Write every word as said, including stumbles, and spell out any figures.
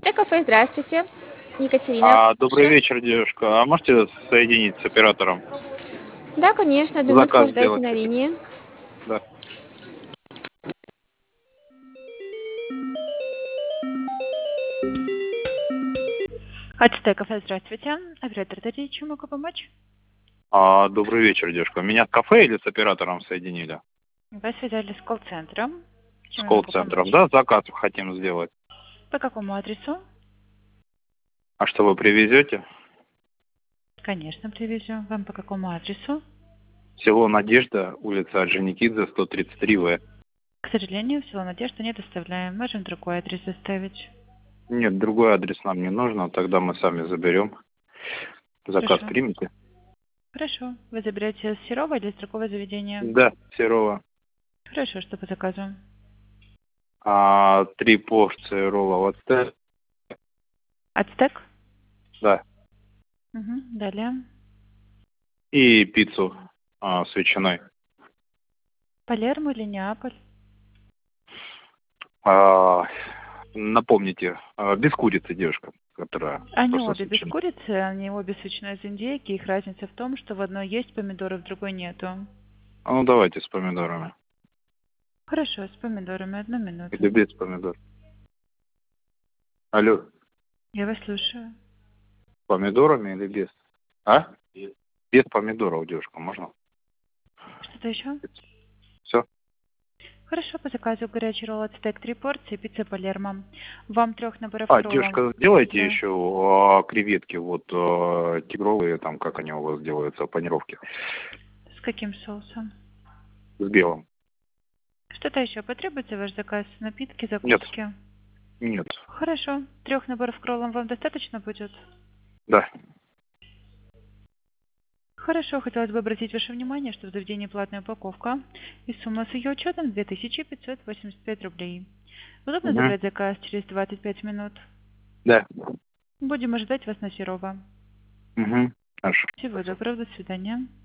Т-кафе, здравствуйте. Екатерина. А, добрый вечер, девушка. А можете соединить с оператором? Да, конечно. Одну минутку Заказ ожидайте сделать на хотим. линии. Да. Ацтеков, здравствуйте. Оператор, дадите, чем могу помочь? А, добрый вечер, девушка. Меня с кафе или с оператором соединили? Вы связались с колл-центром. С Чем я могу колл-центром, помочь? да? Заказ хотим сделать. По какому адресу? А что вы привезете? Конечно, привезем. Вам по какому адресу? Село Надежда, улица Орджоникидзе, сто тридцать три В. К сожалению, в село Надежда не доставляем. Можем другой адрес доставить. Нет, другой адрес нам не нужно, тогда мы сами заберем. Заказ Хорошо. примете? Хорошо. Вы заберете с Серова или с другого заведения? Да, Серова. Хорошо, что по заказу? А, три порции роллов ацтек. Ацтек? Да. Угу. Далее. И пиццу а, с ветчиной. Палермо или Неаполь? А, напомните, а, без курицы, девушка, которая Они просто с обе без ветчиной. курицы, они обе с ветчиной из индейки. Их разница в том, что в одной есть помидоры, в другой нету. А ну давайте с помидорами. Хорошо, с помидорами. Одну минуту. Или без помидор. Алло, Я вас слушаю. с помидорами или без? А? Без. Без помидоров, девушка, можно? Что-то еще? Все? Хорошо, по заказу горячий ролл от стейк три порции, пицца Палермо. Вам трех наборов А, роллов. девушка, сделайте Да. еще а, креветки, вот а, тигровые, там, как они у вас делаются, панировки. С каким соусом? С белым. Что-то еще потребуется ваш заказ? Напитки, Нет, закуски? нет. Хорошо. Трех наборов к роллам вам достаточно будет? Да. Хорошо, хотелось бы обратить ваше внимание, что в заведении платная упаковка и сумма с ее учетом две тысячи пятьсот восемьдесят пять рублей. Удобно Угу. забрать заказ через двадцать пять минут? Да. Будем ожидать вас на Серова. Угу. Хорошо. Всего доброго, до свидания.